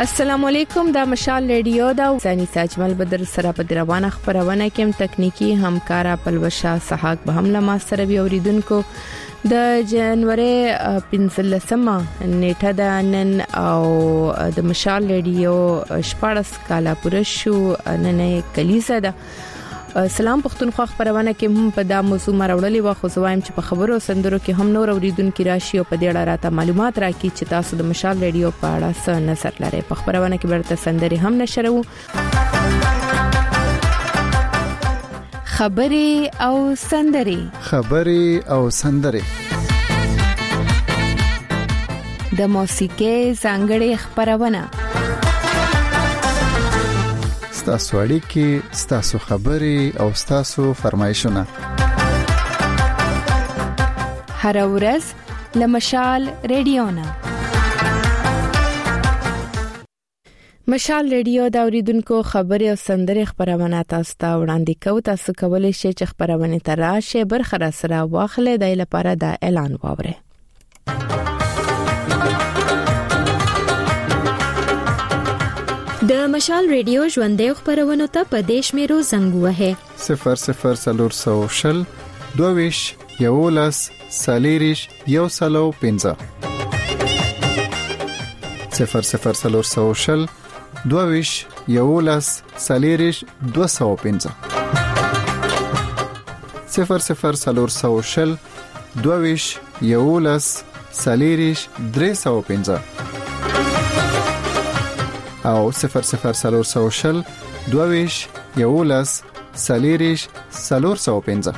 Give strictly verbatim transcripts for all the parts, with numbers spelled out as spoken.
السلام علیکم، دا مشال ریډیو دا ځاني ساجمل بدر سره په روانه خبرونه کې تکنیکی همکارا پلوشا سحاق به هم لمه سره وی اوریدونکو د جنوري پنځلسمه نیټه د نن او د مشال ریډیو شپږ کاله پوره شو نن کلیزه ده. سلام پښتونخوا خبرونه کې هم په دا موضوع مروړلې و خو زوایم چې په خبرو سندرو کې هم نور اوریدونکو راشي او په دې اړه راته معلومات راکړي چې تاسو د مشال ریډیو په اړه څه نظر لرئ. په خبرونه کې برته سندري هم نشرو خبري او سندري خبري او سندري د موسیقي څنګه خبرونه ستاسو اړیکې، ستاسو خبري او ستاسو فرمایشونه هر ورځ لمشال ریډیو نه. مشال ریډیو دا اوریدونکو خبري او سندري خبرونه تاسو ته وړاندې کوي. تاسو کولای شئ چې خبرونه تراشه برخه را سره واخلئ. د لپاره دا اعلان واورئ. د مشال ریډیو ژوندې خبرونه ته په دیش میرو زنګ وهه صفر صفر سلور سو شل دویش یولس سالیریش یو سلو پنځه صفر صفر سلور سو شل دویش یولس سالیریش دو سو پنځه صفر صفر سلور سو شل دویش یولس سالیریش درې سو پنځه او صفر صفر سلور سو شل دویش یولس سالیریش سلور سو پنځه.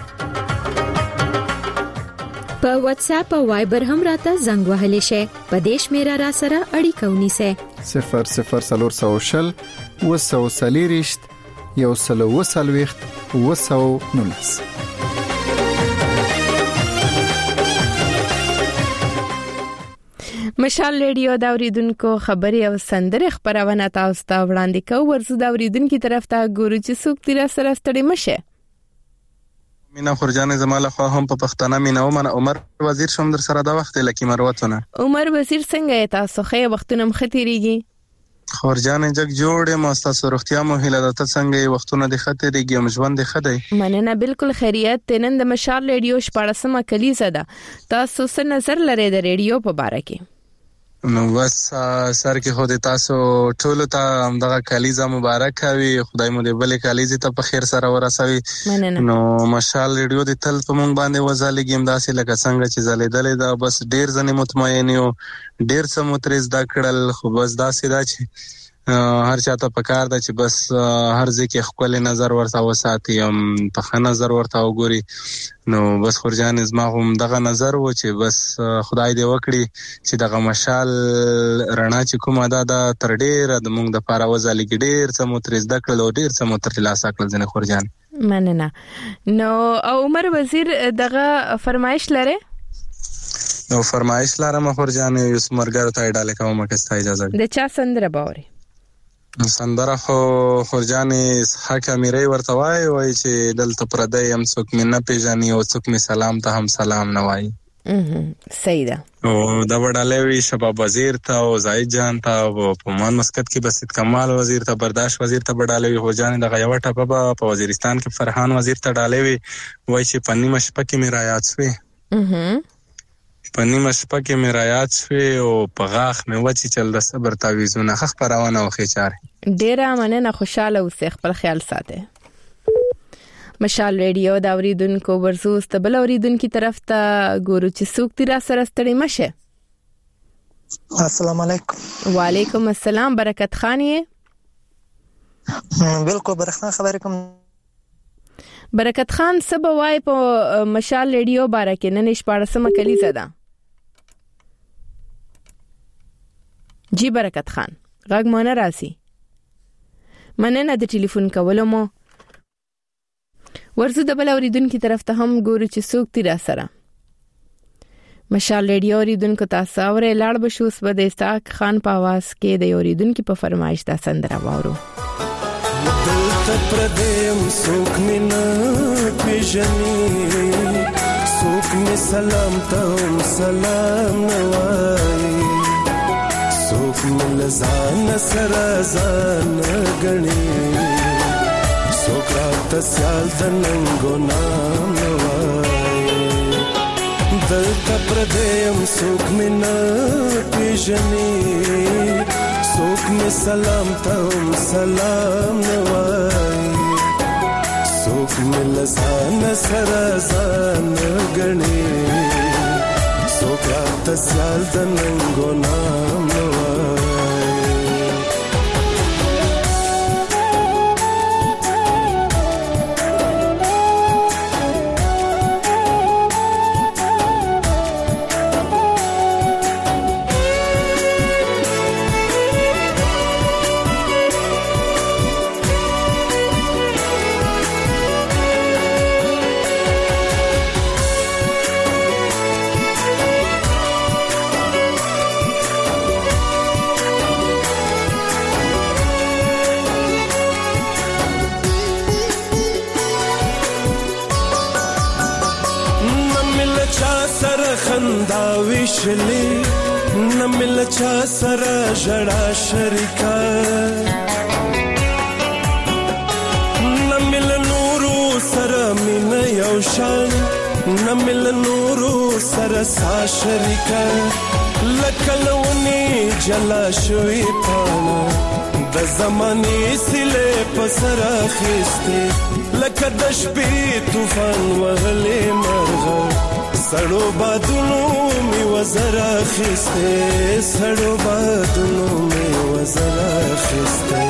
په واتس اپ او وایبر هم راته زنګ وهلی شي. په دیش میرا را سره اړیکه ونیسه صفر صفر سلور سو شل وسو سالیریش یو سلو وسلويخت وسو نونس. مشال ریډیو دا اوریدونکو خبري او سندري خبرونه تاسو ته وړاندې کوي. ورزو دا اوریدونکو طرف ته ګورو چې څوک تیر سره ستړي مشه. مینا خورجان زماله خو هم په پښتنه مینا ومن عمر وزیر شوم در سره دا وخت لکه مروتونه. عمر وزیر څنګه تاسو خې وختونه مختيريږي؟ خورجان جګ جوړه مستاسو روغتیا مو هله د ته څنګه وختونه د خطرېږي ام ژوند د خدای مننه بالکل خیریت. نن د مشال ریډیو شپږمه کلیزه ده. تاسو څه نظر لرئ د ریډیو په اړه کې؟ نو بس سر کې خو د تاسو ټول ته همدغه کلیزه مبارک وي. خدای مو دې بلې کلیزه ته په خیر سره ورسوي. نو مشال ریډیو د تل په مونږ باندې وزالېږي همداسې لکه څنګه چې زلیدلې دا بس ډیر ځنې مطمئن یو ډیر څه مترز دا کړل خو بس داسې دا چې هر چاته پکار ده چې بس هر ځکه خپل نظر ورته وساتي هم په ښه نظر ورته وګوري. نو بس خورجان زما هم دغه نظر و چې بس خدای دې وکړي چې دغه مشال رڼا چې کومه ده دا تر ډیره د مونږ د پاره وځلېږي. ډیر څه مترز د کړل او ډیر څه متر ترلاسه کړل ځنه خورجان. مننه. نو عمر وزیر دغه فرمایش لري؟ نو فرمایش لرم خورجان یو سمرګر ته ډاله کوم که ستا اجازه ده. د چا سندره باوري؟ سندره خو خورجان حق امیري ورته وای وای چې دلته پردې هم څوک مې نه پیژني او څوک مې سلام ته هم سلام نه وای. اها صحیح ده. او دا وړاله وی شباب وزیر ته او زاید جان ته او په مان مسکت کې بسیط کمال وزیر ته برداشت وزیر ته وړاله وی خورجان دغه یو ټپه په وزیرستان کې فرحان وزیر ته ډاله وی وای چې پنی مشپه کې مې رايات شوی. اها پنی مشپه کې مې رايات شوی او په غاخ مې وچی چل د صبر تعویذونه خخ پروانه او خېچاره. ډیره مننه. خوشاله اوسئ. خپل خیال ساتئ. مشال ریډیو دا اوریدونکو ورزو استبل اوریدونکو طرف ته ګورو چې څوک تیر سره ستړي مشه. السلام علیکم. وعلیکم السلام. برکت خان یې؟ بالکل برکت خان خبرې کوم. برکت خان سبا وای په مشال ریډیو باره کې نن شپږمه کلیزه ده. جی برکت خان غږ مونږ راسي. مننه د ټلیفون کولو مو. ورزو د بل اوریدونکو طرف ته هم ګورو چې څوک تیر سره. مشال ریډیو اوریدونکو تاسو اورې لاړ بشو اوس به د استاق خان په आवाज کې د اوریدونکو په فرمایش دا سندره واورو. دلته پردیم څوک مې نه پیژني څوک مې سلام ته سلام نه وایي څوک مل ځان سره ځان غني څوک راته سیال د ننګو نام وایي دلته پردیم څوک مې نه پیژني څوک مې سلام ته هم سلام نه وایي څوک مې له ځان سره ځان غني څوک راته سیال د ننګو نام نه وایي خندا وشلی نمل چا سره جړا شریکا نمل نورو سره مين یو شان نمل نورو سره سا شریکا لکلونی جلا شوی پانا د زماني سله پسر خسته لکه د شپې طوفان وهلې مرغه سړو بادونو می وزرا خسته سړو بادونو می وزرا خسته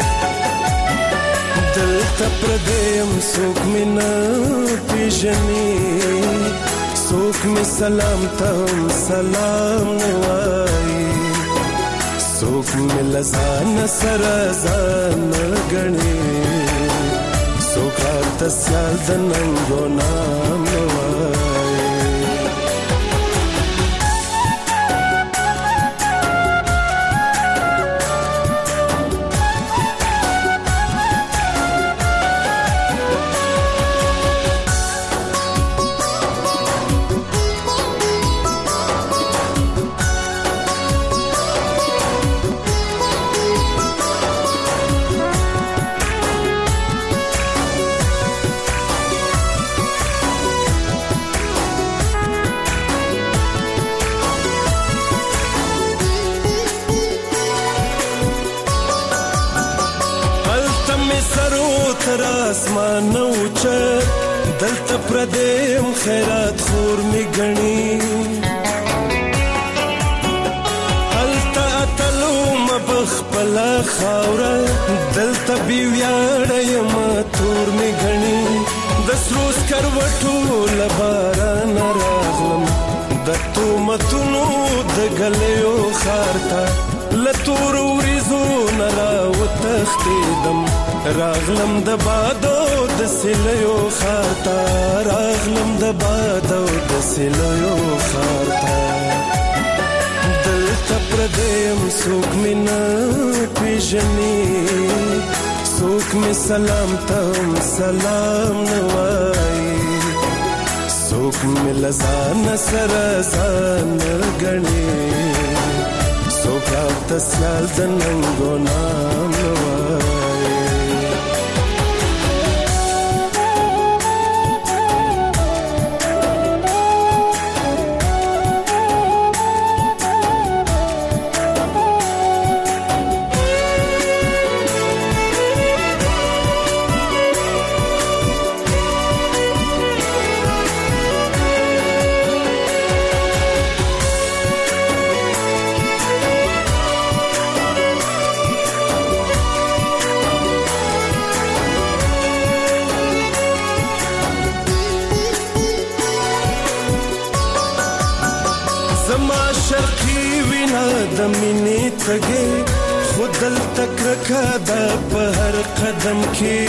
دلته پردیم څوک می نه پیژني څوک می سلام ته سلام نه وایي څوک می لزان سره ځان غني څوک راته سیال د ننګو نام نه وایي اسمان اوچه دلته پردیم خیرات خور می گنی هلته اتلو مبخ پلا خاوره دلته بیویاړی ماتور می گنی دسروس کروټو لباران راغلم د تومتونو د گلیو خارتا لتور وریزو نرا وتختیدم راغلم د بادو د سلیو خارتا راغلم د بادو د سلیو خارتا دلته پردیم څوک مې نه پیژني څوک مې سلام ته سلام نه وایي څوک مې له ځان سره ځان غني څوک راته سیال د ننګو نام نه وایي د مینې تګې خودل تکرکا د په هر قدم کې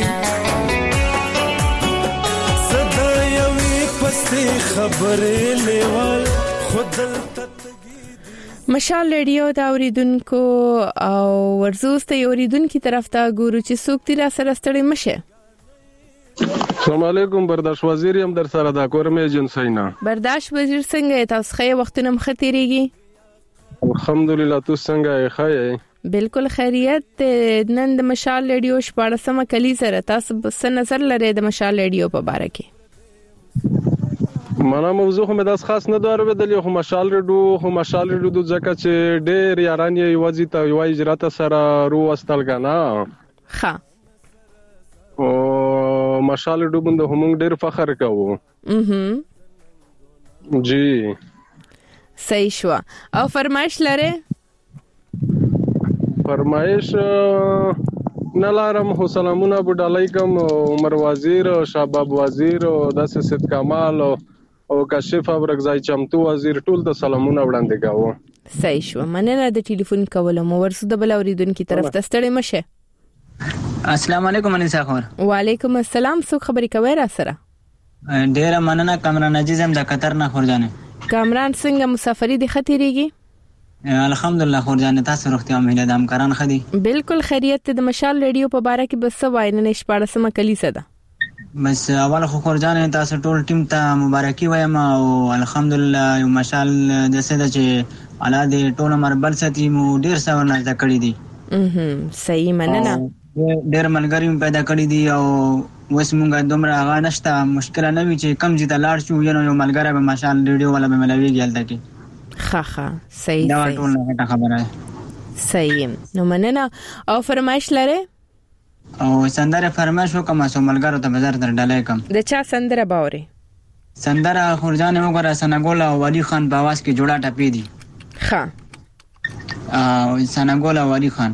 صدا یوې پسې خبرې لیوال خودل مشال ریډیو دا اوریدونکو او ورزوسته اوریدونکو طرف ته ګورو چې څوک تیر سره ستړي مشه. السلام علیکم برداشت وزیر هم در سره دا کورمه ایجنسینا. برداشت وزیر څنګه تاسو خې وختونه مخ تیریږي؟ الحمدلله تاسو څنګه یې ښه؟ بالکل خیریت. نن د مشال ریډیو شپاړسمه کلی سره تاسو څه نظر لرئ د مشال ریډیو په باره کې؟ معنا موضوع هم داس خاص نه دار بدلی خو مشال ریډیو خو مشال ریډیو ځکه چې ډېر یاران یې وځي ته یو اجرات سره رو واستل غنا ښه او مشال ریډیو باندې هم ډېر فخر کوو. اها جی صحیح شو. او فرمایش لرئ؟ فرمایش نه لارم. خو سلامونه ابو علیکم عمر وزیر شباب وزیر او د سید کمال او کشف ابرګزای چمتو وزیر ټول ته سلامونه وړاندې کوم. صحیح شو. مننه د ټلیفون کولو مو ورسو د بل اوریدونکو طرف ته ستړي مشه. السلام علیکم انیسا خور. وعلیکم السلام. څوک خبرې کوي را سره؟ ډیر مننه کامران عزیز هم د قطر نه خورجانه. کامران څنګه مسافری دي خطرېږي؟ الحمدلله خورجانه تاسو روغتیا مهله د همکاران خدي. بالکل خیریت. د مشال ریډیو په باره کې بس وای نه شپاړسمه کلی سده. بس اول خو خورجانه تاسو ټول ټیم ته مبارکي وایم او الحمدلله یو مشال د سده چې اعلی د ټول مربل ساتي مو ډیر څو نه ځکړی دي. اها صحیح مننه. ډیر ملګری پیدا کړی دي او وس مونږه دومره هغه نشته مشکل نه وی چې کم جته لاړ شو یو یو ملګری به مشال ریډیو ولا به ملوي ګالته کی. ها ها صحیح دا ټول نه خبره. صحیح. نو مننه. او فرمایش لرئ؟ او سندره فرمایش وکم سو ملګرو ته بازار در ډالای کم. د چا سندره باوري؟ سندره خورجان وګره سنګول او ولی خان په आवाज کې جوړه ټپې دي. ها او سنګول او ولی خان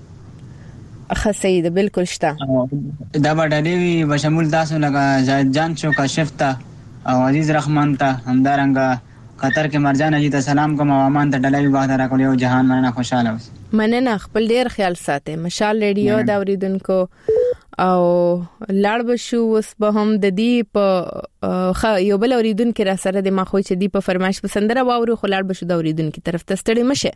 ښه صحیح ده. بالکل شته. دا به ډېری بشمول تاسو لکه زاهد جان شو کاشف ته او عزیز رحمان ته همدارنګه قطر کې مرجان اجي ته سلام کوم او امان ته ډلې واه درکول یو جهان مننه خوشاله اوس. مننه. خپل ډیر خیال ساتئ. مشال ریډیو دا اوریدونکو او لاړ بشو وس به هم د دې په یو بل اوریدونکو را سره د ما خو چې دی په فرمایش پسندره واورو خو لاړ بشو د اوریدونکو طرف ته ستړي مشه.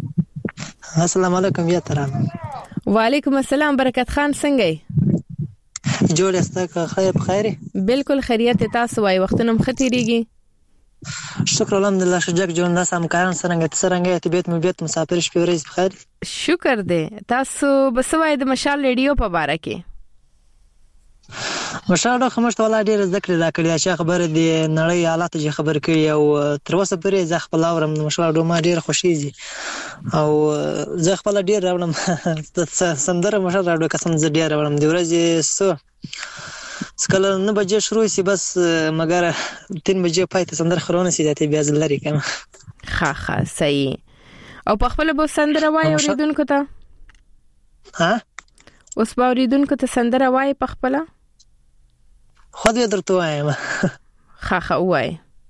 السلام علیکم یا ترانه. وعلیکم السلام. برکت خان څنګه یې؟ جوړ استا که خیر بخیر. بالکل خیریت. تاسو وايي وختونه مختيريږي؟ شکر الحمدلله. شجاع جون ناس همکاران سرنګ تسرنګ طبيعت مبيت مسافر شپې ورځ بخیر. شکر دې. تاسو بس وايي د مشال ریډیو په باره کې؟ مشال خمشت ولا ډیر ذکر را کړی چې خبره دی نړۍ حالات چې خبر کړی او تر اوسه پرې ځ خپل اورم مشال ما ډیر خوشیږي او زه خپل ډیر راوړم سندره مشال راوړم قسم زه ډیر راوړم دی ورځې سو سکل نه بجې شروع سي بس مګر تین بجې پای ته سندره خرونه سي ته بیا زلري کم. ها ها صحیح. او په خپل به سندره وای اوریدونکو ته؟ ها اوس به اوریدونکو ته سندره وای په خپل؟ خو دې درته وایم. ها ها وای.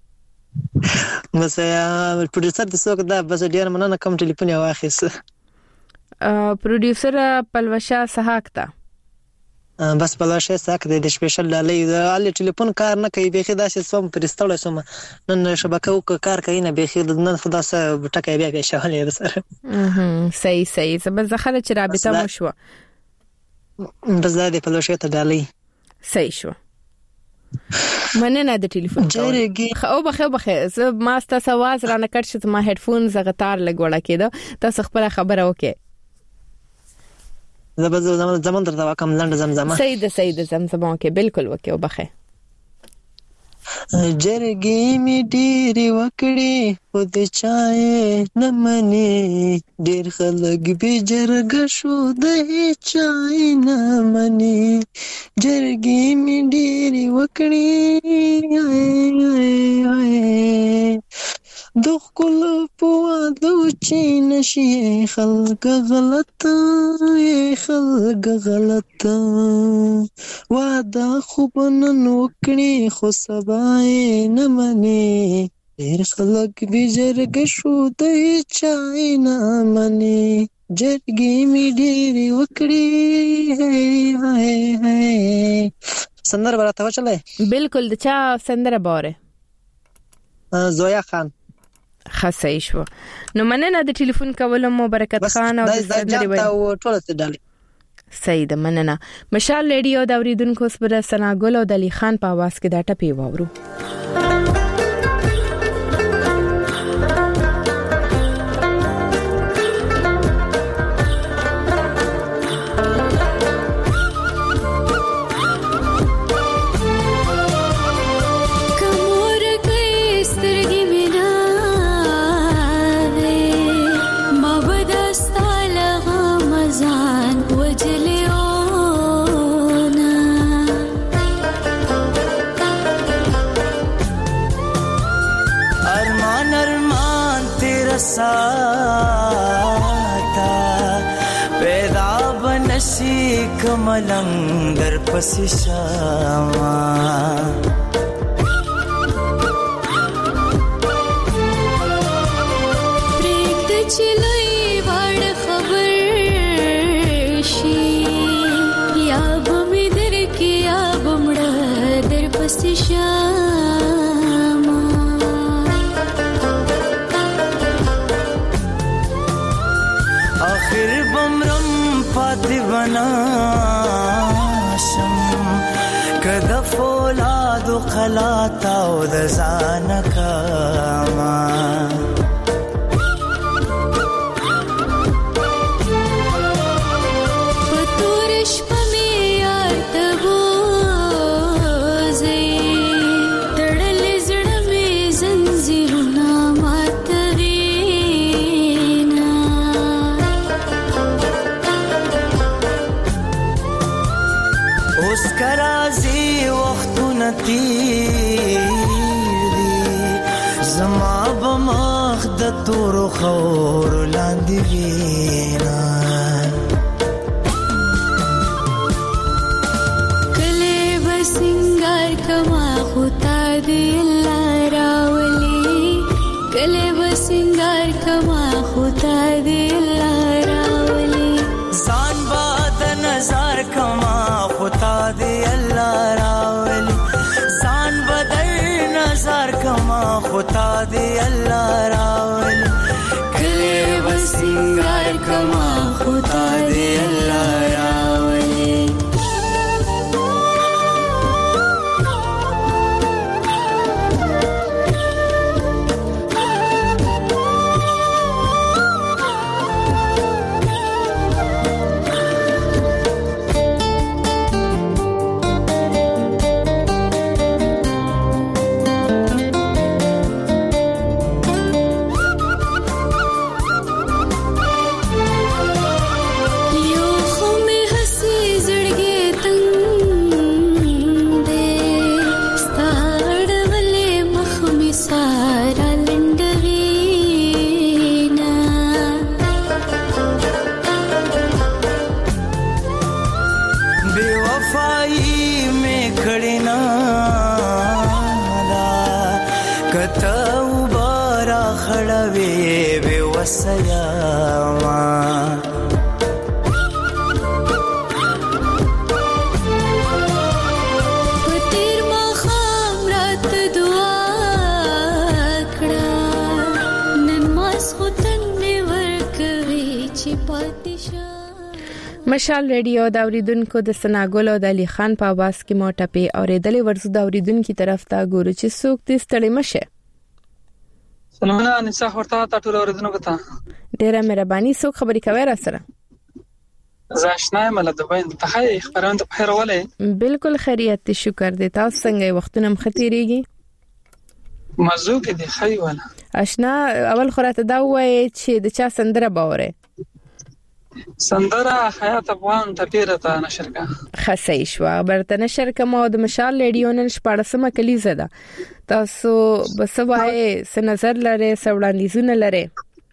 بس پروډوسر د څوک دا بس ډیر مننه کوم ټلیفون یې واخیس. پروډوسر پلوشا سحاق تا بس پلوشا سحاق د سپیشل ډالې د علي ټلیفون کار نه کوي بيخي داسې سوم پرستړل سوم نن شبکه وک کار کوي نه بيخي نن خدا سره ټکای بیا بیا شغل یې سره. اها صحیح صحیح. زبر زخره چې رابطه مو شو بس دا د پلوشا ته ډالې صحیح شو. مننه د ټلیفون او بخې بخې زه ما ستاسو आवाज را نه کړ چې ما هډفون زغتار لګوړه کېده تاسو خپل خبره وکې. زبر زمان درته واکم لنډ زمزمه. صحیح ده صحیح ده زمزمه وکې بالکل وکې او بخې. جرګې می ډېری وکړي خو د چای نه مني ډېر خلک به جرګه شو د چای نه مني جرګې می ډېری وکړي د خپل په واده چې نشي خلک غلط خلک غلط واده خو بنن وکړي خو سبا نه مني ډېر خلک به جرګه شو د چای نه مني جرګې می ډېری وکړي. سندره براته وچلې؟ بالکل. د چا سندره باره؟ زویا خان. خاصه شو. نو مننه د ټلیفون کولو مو برکت خان او د سندري وای او ټول څه ډالې. صحیح ده مننه. مشال ریډیو د اوریدونکو سره سناګل او د علي خان په आवाज کې دا ټپی وورو. کملنګ در پسې شاما پرېږده چې لوی واړه خبر شي یا به مې درکې یا به مړه در پسې شاما آخر بمرم پاتې بناشم کده فولاد و قلاتا و د ځان کاما په تور شپه مې یار ته بوځې تړلې زړه مې زنځیرونه ماتوينه اوس کرازي وختونه تیر دي زما بمخ د تور خور لاندې وینا کله بسنګار کما خدا دې الله راولي کله بسنګار کما خدا دې الله راولي ځان باد نظر کما خدا دې الله راولي ځان بدل نظر کما خدا دې الله راولي کله بسنګار کما خدا دې الله راولي مشال ریډیو دا اوریدونکو د سناګل او د علي خان په आवाज کې مو ټپي اوریدلې ورزو دا اوریدونکو طرف ته ګورو چې څوک دې ستړي مشه. سلامونه نساء ورته ټول اوریدونکو ته ډیره مهرباني څوک خبرې کوي را سره زاشنای مله د بین ته هي خبرونه په خیر ولې بالکل خیریت شکر دې تاسو څنګه وختونه مختيريږي مزو کې دی خی ولا آشنا اول خراته دا وای چې د چا سندره باوره سندره حیات افغان ټپیره ته نشر کا خسې شو برته نشر کمو د مشال ریډیو نن شپږمه کلیزه ده تاسو بسوای س نظر لره سوړاندیزونه لره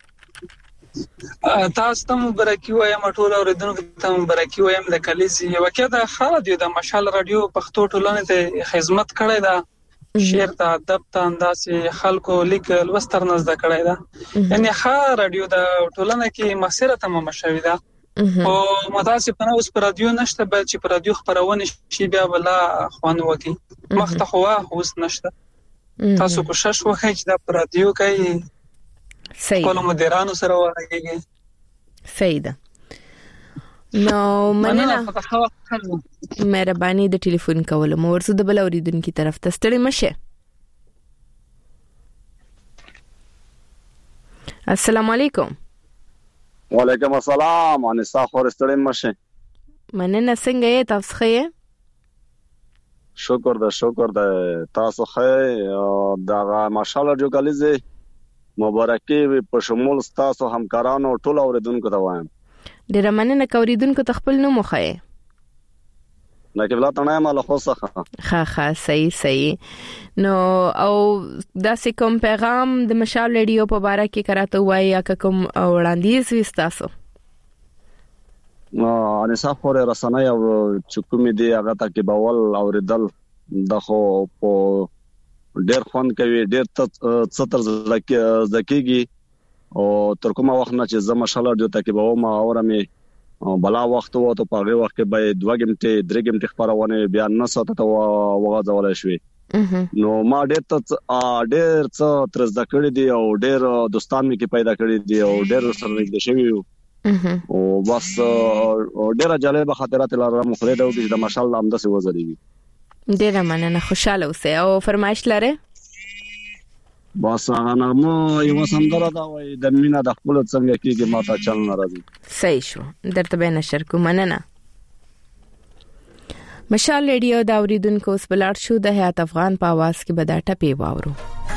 تاسو ته مبارکي وایم ټول اوریدونکو ته مبارکي وایم د کلیزه یو کې د خالد د مشال رادیو پښتو ټولنې ته خدمت کړی دا شعر ته ادب ته انداسې خلکو لیک لوستر نزد کړی دا یعنی ها رادیو د ټولنه کې مسیره تمام شوې ده او متاسفانه اوس پر رادیو نشته بل چې پر رادیو خبرونه شي بیا بلا خوان وکی مختخوا اوس نشته تاسو کوشش وکړئ چې د پر رادیو کې صحیح کوم مدیرانو سره ورغږیږي صحیح ده نو مننه مهرباني د ټلیفون کول مو ورسو د بل اوریدونکو طرف ته ستړي مشه. السلام علیکم. وعلیکم السلام انسا خور ستړي مشه. مننه څنګه یې تاسو ښه شکر ده شکر ده تاسو ښه دا ماشاءالله جو کلیزه مبارکي په شمول تاسو همکارانو ټول اوریدونکو ته وایم ډیر مننه کوریدونکو تخپل نو مخه نه کې بلا تنه مال خو څه ها ها صحیح صحیح نو او داسې کوم پیغام د مشال ریډیو په باره کې کراته وای یا کوم وړاندیز وستاسو انصاف خور رسنۍ او چکمې دی هغه ته کې بول او ردل د خو په ډېر خوند کوي ډېر ستر زکیږي او تر کومه وخت نه چې زما شاله د ته کې به ما اورمه بلا وخت وو ته په هغه وخت کې به دوه غمټه درې غمټه خبرونه بیان نه ساته وغځول شي نو ما ډېر ته ډېر څه تر ذکر دي او ډېر دوستان مې کې پیدا کړی دي او ډېر سره نږدې شوی او بس ډېر جالب خاطرات لرم خو دې د مشال امده سي وزري ډېر مننه خوشاله اوسئ او فرمایش لره بس هغه نو یو سندره دا وای د مینا د خپل څنګه کېږي ماته چل ناراضي صحیح شو درته به نشر کوم مننه مشال ریډیو دا اوریدونکو اوس بلار شو د حیات افغان په आवाज کې به دا ټپي واورو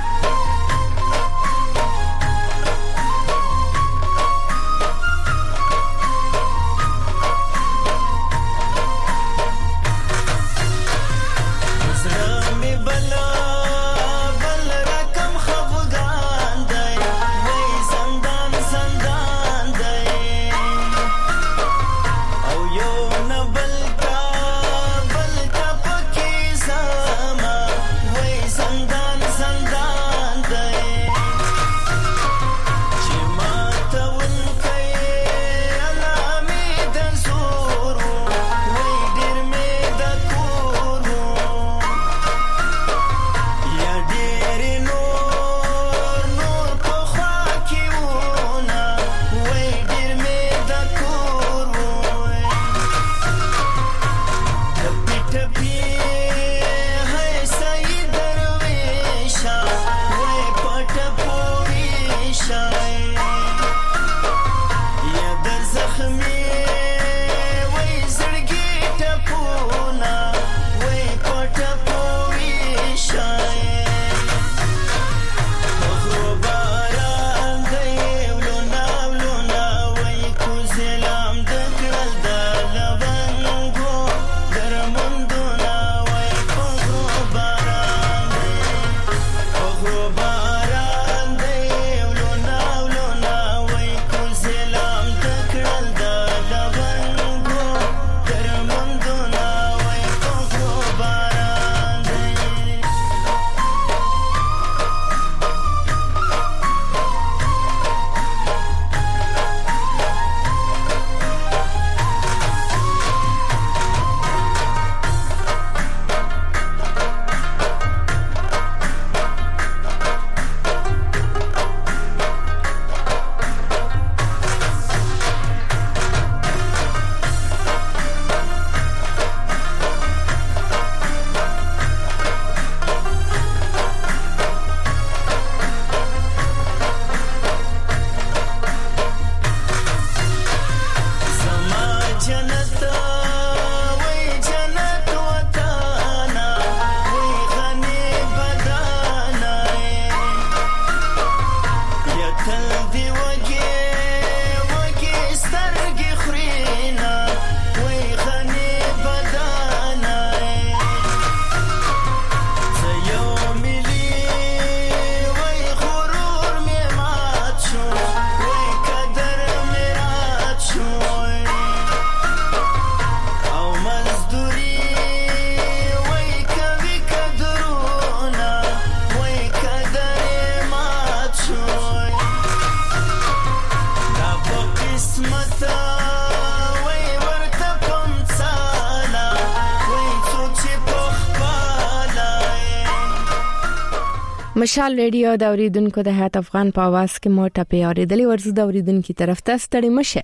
مشال ریډیو دا اوریدونکو د حیات افغان په आवाज کې مو ټپي اوریدلې ورزو دا اوریدونکو طرف ته ستړي مشه.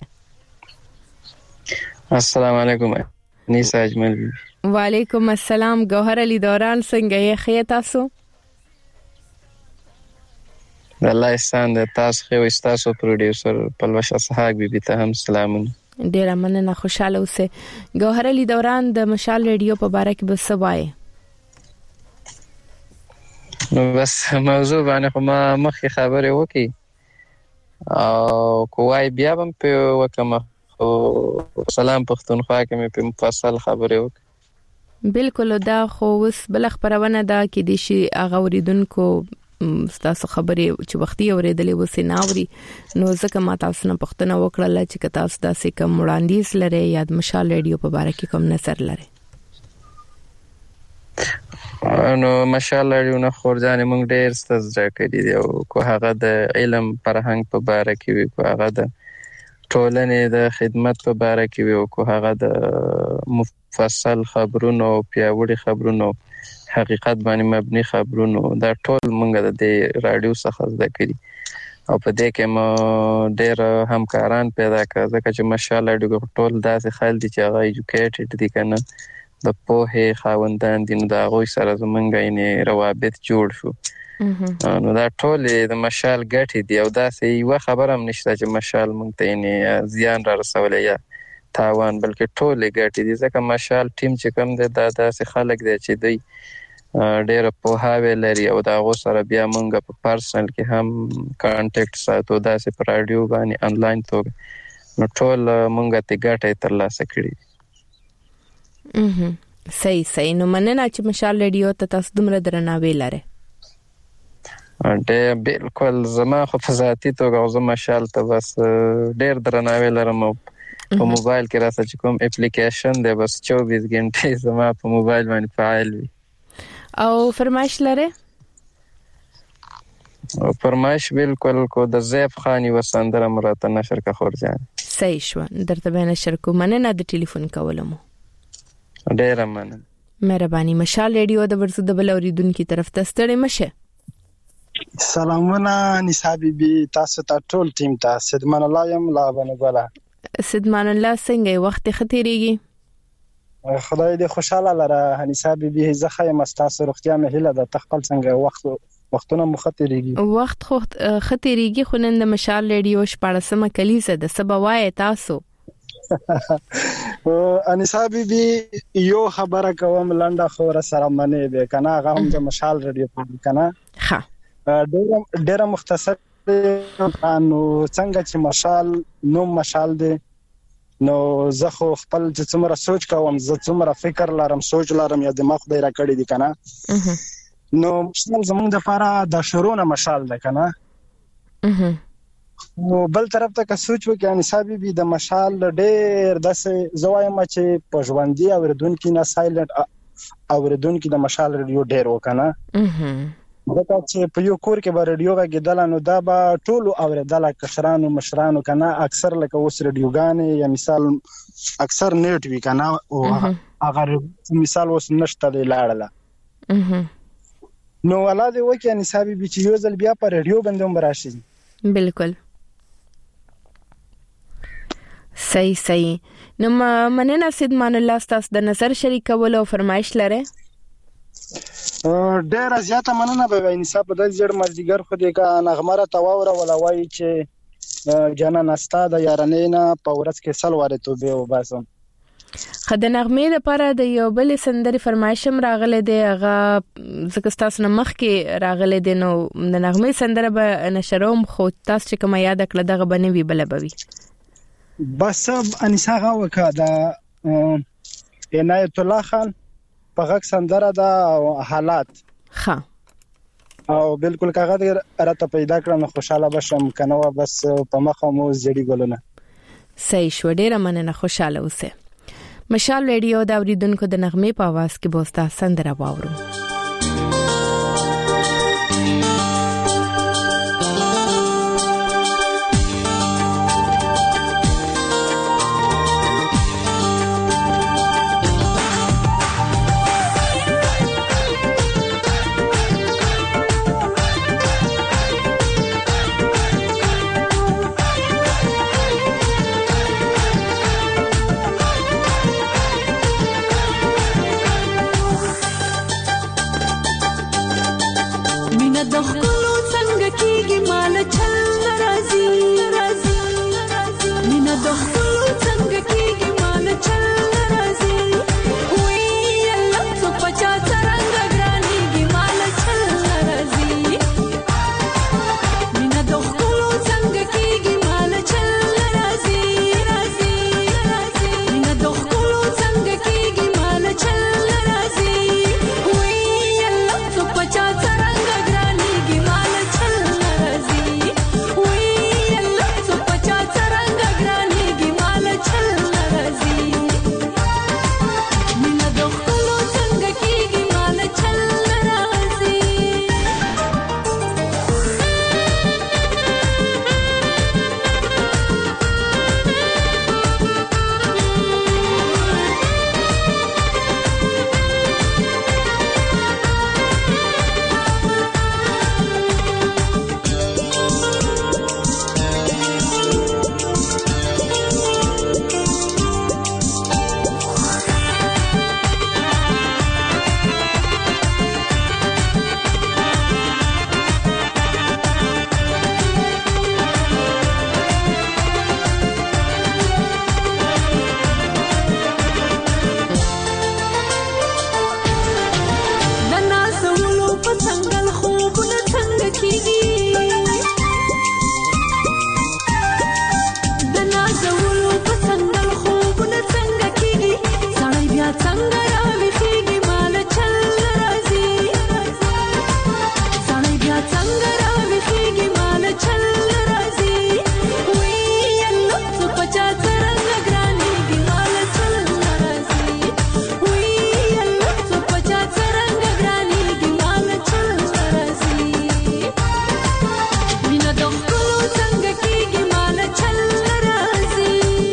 السلام علیکم نیسا اجمل. وعلیکم السلام گوهر علی دوران څنګه یې خیر تاسو؟ الله احسان د تاسو خو تاسو پروډوسر پلوشه سحاق بیبي ته هم سلامونه. ډیر مننه خوشاله اوسه. گوهر علی دوران د مشال ریډیو په اړه کې بس وایي. نو بس موضوع باندې خو ما مخکې خبرې وکړې او کوای بیا هم په وکم او سلام پښتونخوا کې مې په مفصل خبرې وکړې. بالکل دا خو اوس بل خبرونه دا کې د شي اغه اوریدونکو تاسو خبرې چې وختي اوریدلې وسې ناوري نو ځکه ما تاسو نه پوښتنه وکړه چې تاسو داسې کوم وړاندیز لري یا د مشال ریډیو په اړه کې کوم نظر لري. نو مشال ریډیو نه خورځانه موږ ډېر ستاسو کړی دی او کو هغه د علم فرهنګ په اړه کې وي کو هغه د ټولنې د خدمت په اړه کې وي او کو هغه د مفصل خبرونو او پیاوړي خبرونو حقیقت باندې مبني خبرونو دا ټول موږ د رادیو څخه زده کړی او په دې کې مو ډېر همکاران پیدا کړ ځکه چې مشال ریډیو ټول داسې خلک دي چې هغه ایجوکیټډ دي کنه د پوهه خاوندان دي نو دا غوي سره زمونږ یې روابط جوړ شو نو دا ټول د مشال ګټي دي او دا سه یو خبر هم نشته چې مشال مونږ ته یې زیان را رسولې یا تاوان بلکې ټول ګټي دي ځکه مشال ټیم چې کوم دی دا داسې خلک دي چې دوی ډېر پوهاوی لري او دا غو سره بیا مونږ په پرسنل کې هم کانټیکټ ساتو داسې پر رادیو باندې انلاین توګه نو ټول مونږ ته ګټي ترلاسه کړي. mhm صحیح صحیح نو مننه چې مشال ریډیو ته تاسو دومره درناوی لرئ. ډېر بالکل زما خو په ذاتي توګه زما مشال ته بس ډېر درناوی لرم په موبایل کې راځي چې کوم اپلیکیشن دی بس چوبیس غنټې زما په موبایل باندې فعال وي. او فرمایش لرئ؟ او فرمایش بالکل کو د زیف خانی وسندره مراته نشر کا خورجان. صحیح شو درته به نشر کو مننه د ټلیفون کولمو. ډیر مننه. مهرباني مشال ریډیو د ورسو د بل اوریدونکو طرف ته ستړي مشه. سلامونه نصابي بي تاسو ته ټول ټیم ته سدمان الله يم لا بنګولا. سدمان الله څنګه وخت ختیریږي؟ خدای دې خوشاله لره نصابي بي زخه مستاسو روغتیا مه هله د تخپل څنګه وخت وختونه مختریږي وخت خو ختیریږي خو نن د مشال ریډیو شپږمه کلیزه د سبا وای تاسو انیسا بی بی یو خبره کوم لنډه خبره سره منې به کنه هغه هم د مشال ریډیو په کنه ها ډېر ډېر مختصر نو څنګه چې مشال نو مشال دی نو زه خو خپل چې څومره سوچ کوم زه څومره فکر لرم سوچ لرم یا دماغ دی را کړی دی کنه نو مشال زمونږ د لپاره د شرونه مشال ده کنه نو بل طرف ته که سوچ وکړي انیسابي بي د مشال ډېر داسې زوایم چې په ژوندۍ اوریدونکو نه سایلنت اوریدونکو د مشال ریډیو ډېر وکنه دا چې په یو کور کې به ریډیو غږیدل نو دا به ټول اوریدل کشرانو مشرانو کنه اکثر لکه اوس ریډیوګان یا مثال اکثر نیټ وی کنه او هغه مثال اوس نشته دی لاړه نو ولاده وکي انیسابي بي چې یو ځل بیا په ریډیو باندې هم راشي. بالکل صحیح صحیح نو مننه سدمان الله تاسو د نظر شریکول او فرمایش لره ډېر زیاته مننه به انصاف د زړه مزدګر خو دې کا نغمره تواوره ولوي چې جنان استاد یارنینا په ورځ کې سلواره توبه وباسم. خدای نغمه لپاره د یو بل سندري فرمایشم راغله دی هغه زکه تاسو نه مخ کې راغله دی نو د نغمه سندره به نشروم خو تاسو چې کوم یاد کړل دغه بنوي بل بوي بس انیسا غوکا دا عنایت الله خان په غږ سندره دا حالات ها او بالکل کاغه راته پیدا کړم خوشاله بشم کنه بس په مخه مو زړی ګلونه. صحیح شو ډیره مننه خوشاله اوسه. مشال ریډیو دا اوریدونکو د نغمې په आवाज کې بوستا سندره واورو. Give په څنګه خوبونه څنګه کیږي د نازولو په څنګه خوبونه څنګه کیږي سړی بیا څنګه راويخيږي مال چل راځي سړی بیا څنګه راويخيږي مال چل راځي وی الله څه پچا څنګه ګراني دی مال چل راځي وی الله څه پچا څنګه ګراني دی مال چل راځي مینا د خپل څنګه کیږي مال چل راځي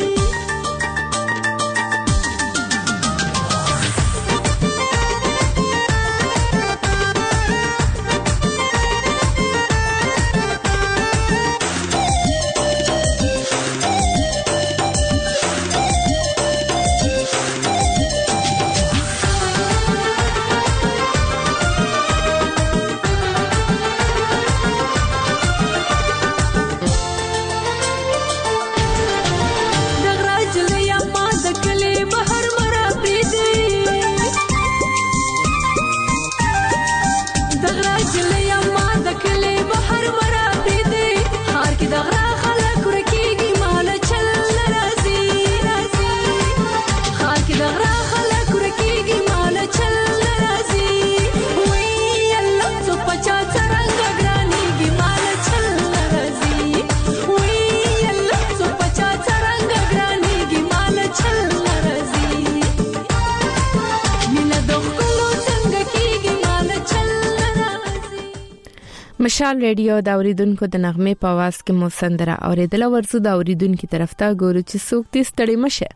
مشال ریډیو دا اوریدونکو د نغمه په आवाज کې مو سندره اوریدل ورزو دا اوریدونکو طرف ته ګورو چې څوک دې ستړي مشه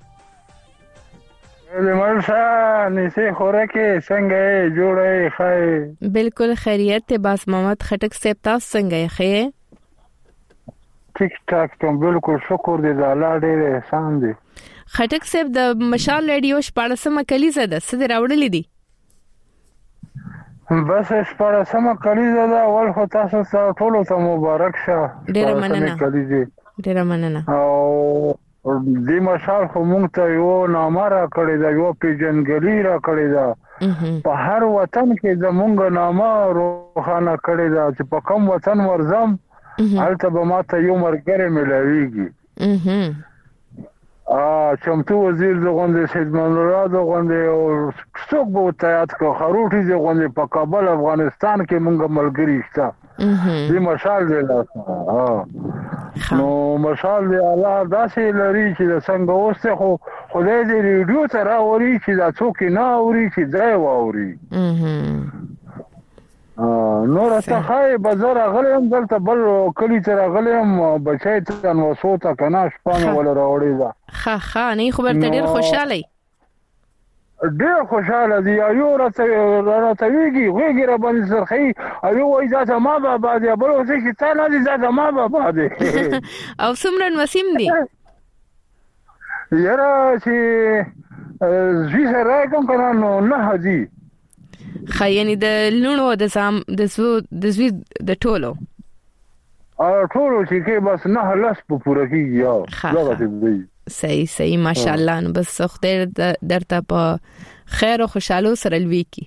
لمرشا نسی خوراکي څنګه جوړه خای بالکل خیریت ته باس محمد خټک صاحب تاسو څنګه یې ټیک ټاک کوم بالکل شکر دې د الله ډېر احسان دی خټک صاحب د مشال ریډیو شپږمه کلیزه ده څه راوړلې دي بس شپږمه کلیزه ده ول خو تاسو ته ټول ته مبارک شه ډېر مننه ډېر مننه او دې مشال خو مونږ ته یو نامه را کړی دا یو پیجنګلی را کړی دا په هر وطن کې زمونږ نامه روخانه کړی دا چې په کوم وطن ورزم هلته به ماته یو مرګره ملاويږي ا چمتو وزیر زغوندې سید منورا زغوندې او څوک به تیات کو خروټي زغوندې په کابل افغانستان کې مونږ ملګری شته دې مشال دی ها نو مشال دی الله داسې لري چې څنګه اوسه خو خدای دې ریډیو ته راوړي چې دا څوک نه اوري چې ځای واوري نور ته خای بازار غلم دلته بل کلی تر غلم بچای ته نو سوته کنه شپانه ولا راوړی دا خا خا نه خبر ته ډیر خوشاله ډیر خوشاله دی ایو راته راته ویږي ویږي را باندې سرخی ایو وای ذات ما بابا دی بل څه چې تا نه دی ذات ما بابا دی او سمرن وسیم دی یاره چې زوی سره کوم کنه نو نه هدي خایني د لونو د سام د سو د زوی د ټولو ا ټولو چې کې بس نه لاس په پوره کیږي دا دی صحیح صحیح ماشاءالله نو بس خدای درته په خیر او خوشاله سره لوي کی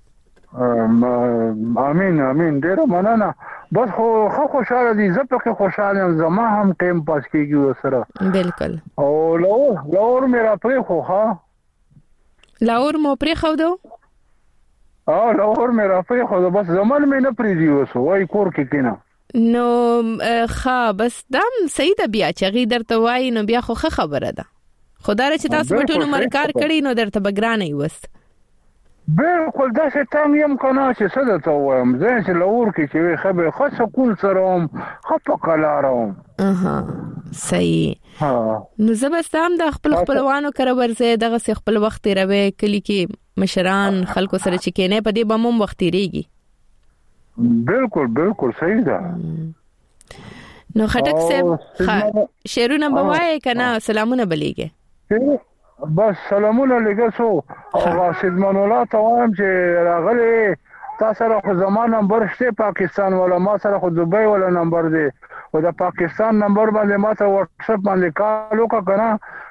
امين امين ډیر مننه بس خو خو خوشاله دي زه په خوشاله زما هم ټیم پاس کیږي وسره بالکل او لو لور میرا پرې خو ها لور مو پرې خو دو اه لور میرا پرې خو بس زمان مې نه پرې دی وسو وای کور کې کینا نو خا بس دم سید بیا چې غي درته وای نو بیا خو خبره ده خدای چې تاسو په ټولو مرکار کړی نو درته بګرانې وست بالکل دا څه تام يم کنه چې څه ته وایم زه چې لور کې چې خبره خاصه کول سروم خپه کلاروم اها صحیح ها نو زبستام د خپل خپلوانو کړه ورزه دغه خپل وخت روي کلی کې مشران خلکو سره چې کینه په دې بموم وخت ریږي بالکل بالکل صحیح ده نو خټک صاحب شیرونه بوای کنه سلامونه بلیږي بس سلامونه لګسو او راشد منولا ته وایم چې راغلي تاسو سره زموږ نمبر شته پاکستان ولا ما سره خو دوبۍ ولا نمبر دی او د پاکستان نمبر باندې ما ته واتس اپ باندې کال وکړه کنه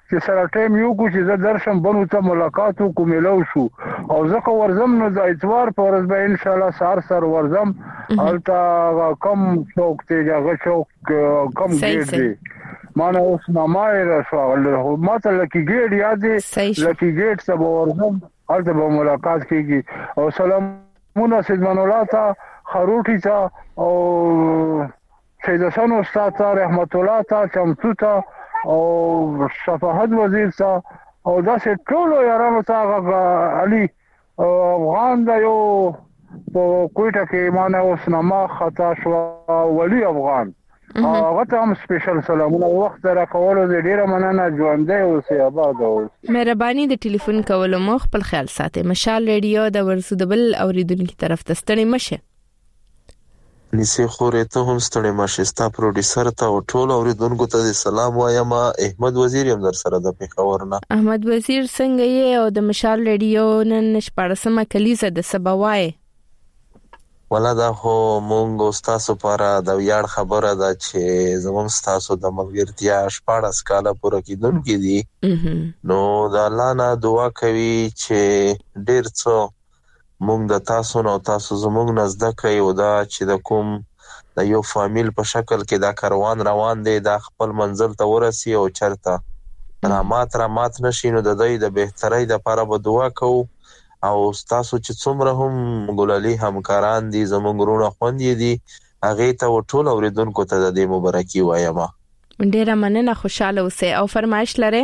چې سره ټیم یو کو چې زه درشم بنو ته ملاقات وکړو ملو شو او زه ورزم نو د اتوار په ورځ به ان شاء الله سار سر ورزم البته کم څوک ته هغه څوک کم ګیټ دی مانه اوس نامه راځو ماته لکه ګیټ یاد دی لکه ګیټ څه ورزم البته به ملاقات کیږي او سلامونه سیدمان الله ته خروټی ته او سید حسن استاد ته رحمت الله ته چمتو ته او شفاعت وزیر ته او داسې ټول یارانو ته علي افغان دا یو په کوټه کې مانه اوس نامه خطا شو ولی افغان هغه ته هم سپیشل سلامونه وخت را کولو دې ډیره مننه ژوندۍ اوسې آباد اوسې مهرباني د ټلیفون کولو مو خپل خیال ساتئ مشال ریډیو د ورسودبل اوریدونکو طرف ته ستړي مشه نسی خورې ته هم ستړي مشه ستا پروډوسر ته او ټول اوریدونکو ته سلام وایم احمد وزیر هم در سره د پیښور نه احمد وزیر څنګه یې او د مشال ریډیو نن شپږمه کلیزه د سباوای ولا دا خو مونږ استادو لپاره د ویاړ خبره ده چې زموږ استادو د ملګرتیا شپږ کاله پوره کیدونکې دي نو د الله نه دعا کوي چې ډیر څو مونږ د تاسو نو تاسو زموږ نزد کوي او دا چې د کوم د یو فامیل په شکل کې دا کاروان روان دی دا خپل منزل ته ورسي او چرته رامات رامات نشي نو د دې د بهترۍ لپاره به دعا کوو او تاسو چې څومره هم ګلالي همکاران دي زموږ رونه خوندې دي هغه ته ټول اوریدونکو ته د دې مبارکي وایم ډیره مننه خوشاله اوسئ او فرمایش لرئ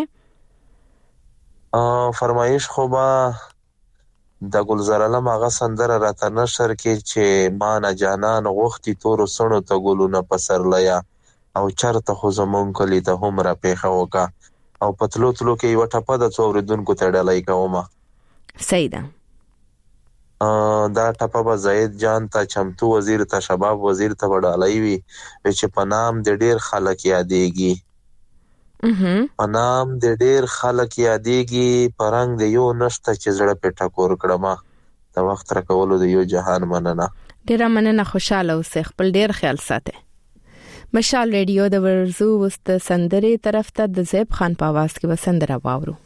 ا فرمایش خو با د ګلزار علم هغه سندره راته نشر کې چې ما نه جانان غوختي تور سونو ته ګلونه پسرلیا او چرته خو زمونږ کلی ته هم را پیښه وکا او پتلو تلو کې یو ټپه د څوریدونکو ته ډالای کومه صحیح ده ا دا ټپه به زید جان ته چمتو وزیر ته شباب وزیر ته وډالای وی چې په نام د ډیر خلک یادېږي په نام د ډیر خلک یادېږي پرنګ د یو نشته چې زړه په ټکور کړم د وخت را کولو د یو جهان مننه ډیر مننه خوشاله اوسئ خپل ډیر خیال ساتئ مشال ریډیو د ورزو وست سندرې طرف ته د زیب خان په आवाज کې وسندره واورو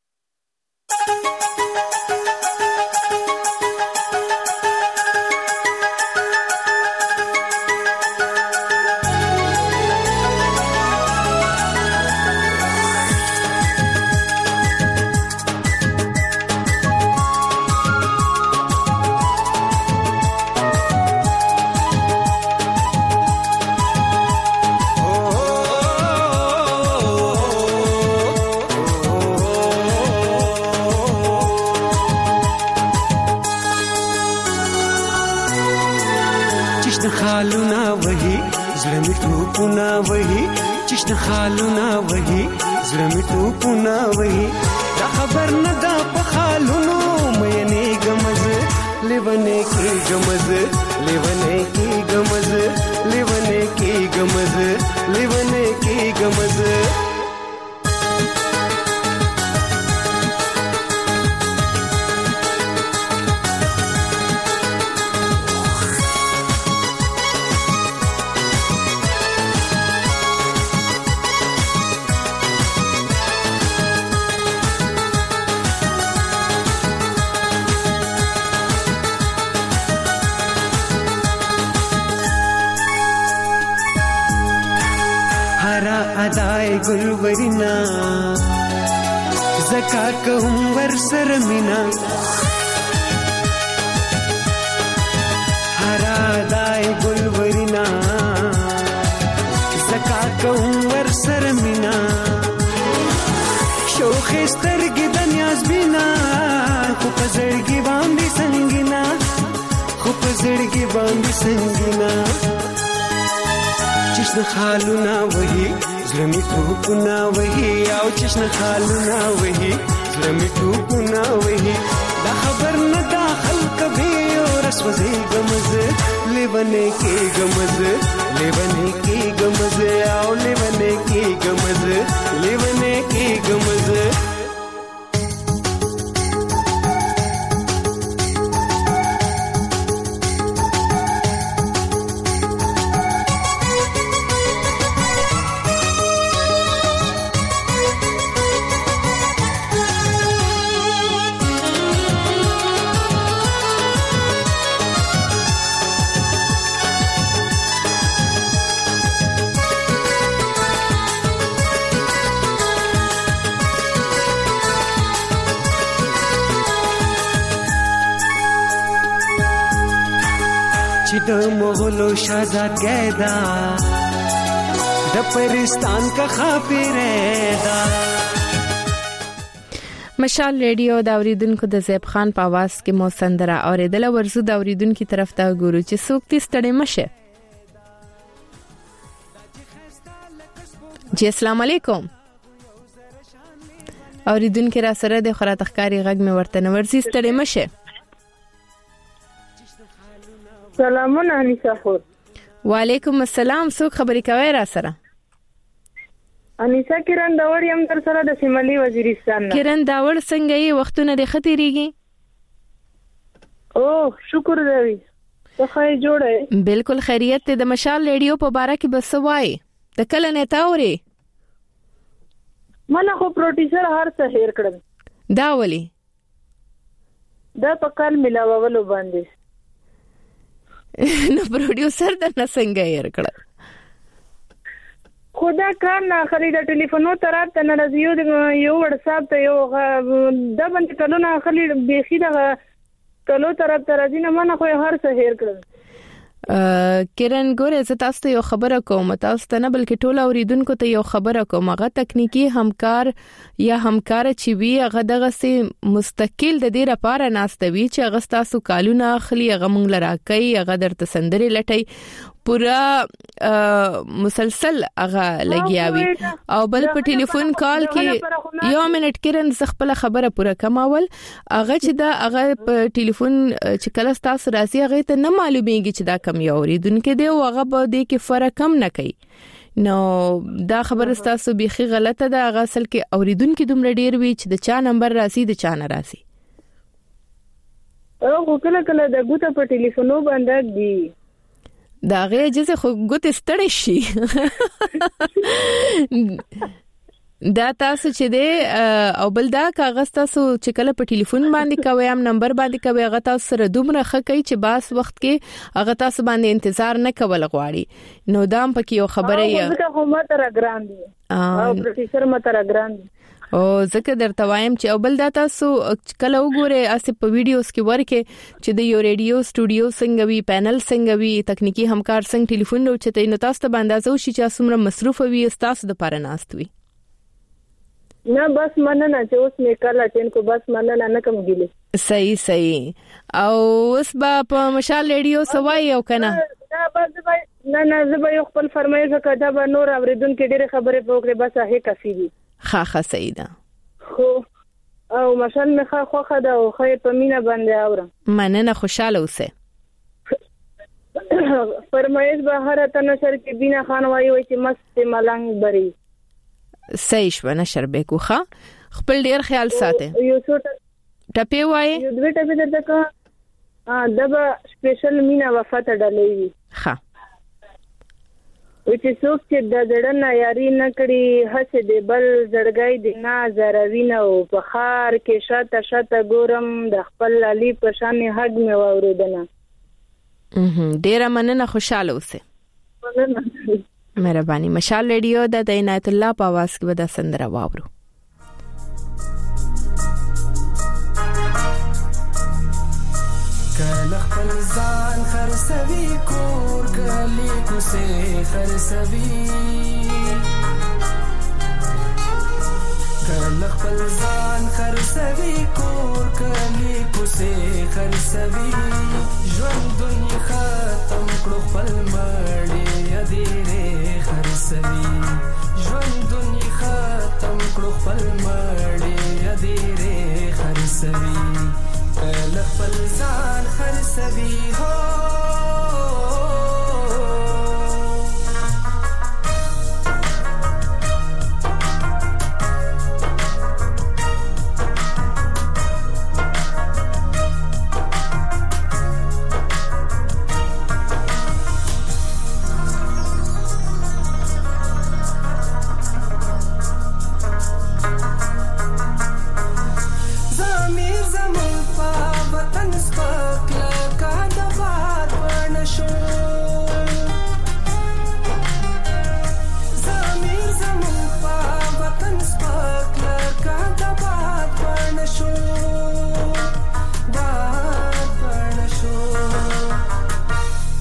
خالونه وਹੀ زړه می ټوپونه وਹੀ چشنه خالونه وਹੀ زړه می ټوپونه وਹੀ دا خبر نه دا په خالونو مې نه غمز لیونه کې غمز لیونه کې غمز لیونه کې غمز لیونه کې غمز ادای ګلورینا زکا کوم ور سر مینا هر ادای ګلورینا زکا کوم ور سر مینا شوخ سترګې د نیاز بینا خو پزړګي باندې سنگینا خو پزړګي باندې سنگینا چشنه خالونه وਹੀ زړه می ټوپونه وਹੀ او چشنه خالونه وਹੀ زړه می ټوپونه وਹੀ دا خبر نه دا خلک به او رسوځي غمز لیونه کې غمز لیونه کې غمز او لیونه کې غمز لیونه کې غمز چې د مغلو شهزادګۍ دا د پرستان کا خاپیره دا. مشال ریډیو دا اوریدونکو د زیب خان په आवाज کې مو سندره اوریدله. ورزو دا اوریدونکو طرف ته ګورو چې څوک دې ستړي مشه. جی السلام علیکم. اوریدونکو را سره د خرات ښکاری غږ مې ورته نورسي ستړي مشه. سلامونه انیسا خور. وعلیکم السلام. څوک خبرې کوي را سره؟ انیسا کرن داور یم در سره د شمالي وزیرستان نه. کرن داور څنګه یې وختونه د خطرېږي؟ او شکر دی. ته خای جوړه؟ بالکل خیریت ته. د مشال ریډیو په باره کې بس وای د کله نه تاوري مله خو پروډوسر هر څه هیر کړم. دا ولي دا په کال ملاوولو باندې نو پروډوسر د نسنګ هیر کړ. خدا کار نه خرید ټلیفونو ترات نه راځيو یو واتس اپ ته یو دا باندې کلو نه خرید بيخي دا کلو ترات راځي نه منه خو هر څه هیر کړم. کرن ګوره زه تاسو ته یو خبره کوم. تاسو ته نه بلکې ټول اوریدونکو ته یو خبره کوم. هغه تکنیکی همکار یا همکار چې وی هغه دغه سي مستقل د دې لپاره ناستوي چې هغه تاسو کالونه اخلي هغه مونږ لرا کوي هغه درته سندري لټي پورا مسلسل هغه لګیاوي او بل په ټلیفون کال کې یو منټ کرن خپل خبره پوره کماول هغه چې دا هغه په ټلیفون چې کله تاسو راځي هغه ته نه معلومیږي چې دا کم یو اوریدونکو دی او هغه به دې کې فرق کم نه کوي. نو دا خبره تاسو بيخي غلطه ده. هغه اصل کې اوریدونکو دومره ډیر وی چې د چا نمبر راځي د چا نه راځي. او کله کله د ګوته په ټلیفونو باندې دی دا غي اجازه خو ګوت ستړي شي. دا تاسو چې دی او بل دا کاغذ تاسو چې کله په ټلیفون باندې کوي ام نمبر باندې کوي هغه تاسو سره دومره خکې چې باس وخت کې هغه تاسو باندې انتظار نه کول غواړي. نو دا هم پکې یو خبره یې او ځکه هم تر ګران دي او پروفیسور متر ګران دي او ځکه درته وایم چې اول دا تاسو کله وګوره اسه په ویډیوز کې ورکه چې د یو ریډیو سټوډیو څنګه وی پینل څنګه وی تکنیکی همکار څنګه ټلیفون نو چته نو تاسو ته اندازو شي چې څومره مصروف وي تاسو د پاره ناست وي. نه بس مننه چې اوس مې کله ټین کو بس مننه نه کوم ګیله. صحیح صحیح. او اوس با په مشال ریډیو سوای او کنه نه بس نه نه زه به خپل فرمایشه کړه به نور اوریدونکو ډېر خبرې پوکړي بس هغه کافي دي. خا خا سیدا خو او مشال مخه خوخه دا او خیر په مینا باندې اورم. مننه خوشاله اوسه. فرمایش به هر تنه سر کې بینا خان وایي وای چې مست ملنګ بری. صحیح شو نشر به کوخه خپل ډیر خیال ساته. یو څه ټپي وای یو دوی ټپي درته کا ا دبا سپیشل مینا وفات ډلې. ها چې څوک چې د دړنه یاري نه کړي هڅه دی بل زړګي دی نه زروینه او په خار کې شاته شاته ګورم د خپل علي په شان حق مې واوریدنه. ډیر مننه خوشاله اوسه. مهرباني. مشال ریډیو د عنایت الله په आवाज کې ودا سندره واورو. کله خپل ځان خرڅوي کور کلی کوسه خرڅوي کله خپل ځان خرڅوي کور کلی کوسه خرڅوي ژوند دنیا ختم کړو خپل مړی اديره خرڅوي ژوند دنیا ختم کړو خپل مړی اديره خرڅوي کله خپل ځان خرڅوي هو زمیر زمون په وطن سپک لکه د باد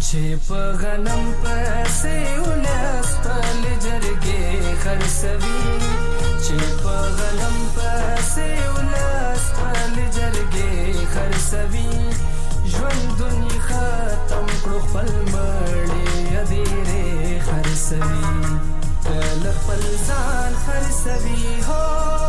چې په غنم پسې ولس پل جرګې خرڅوي چې په غنم پسې ولس پل جرګې خرڅوي ژوند دنیا ختم کړو خپل مړې اديره خرڅوي کله خپل ځان خرڅوي هو